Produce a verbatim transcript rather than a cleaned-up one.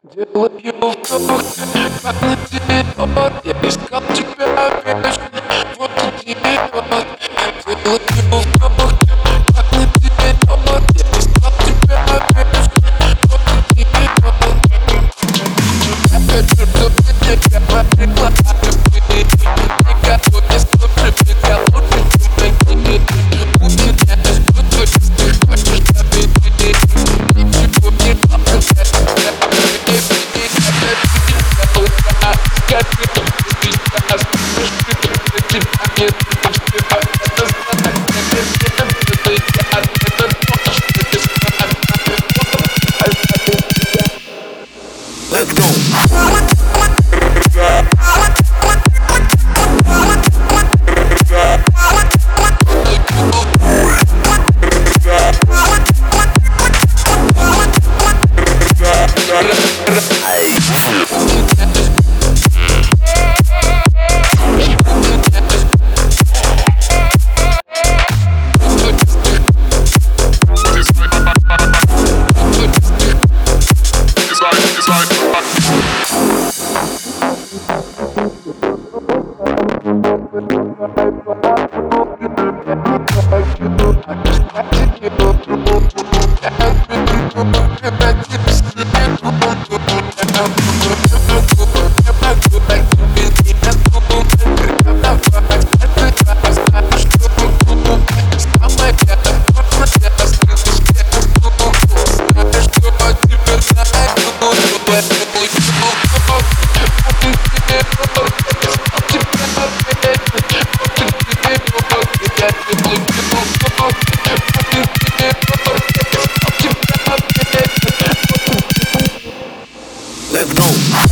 Делаю вдох, как антидот. Я искал тебя вечно, вот идиот. Делаю вдох, как антидот. Я искал тебя вечно, вот идиот. Я хочу, чтобы ты говорила о любви. Никого не слушай, я лучше, чем они. У меня искусство, если хочешь, победи. Ничего не надо, Let's go. Let's go.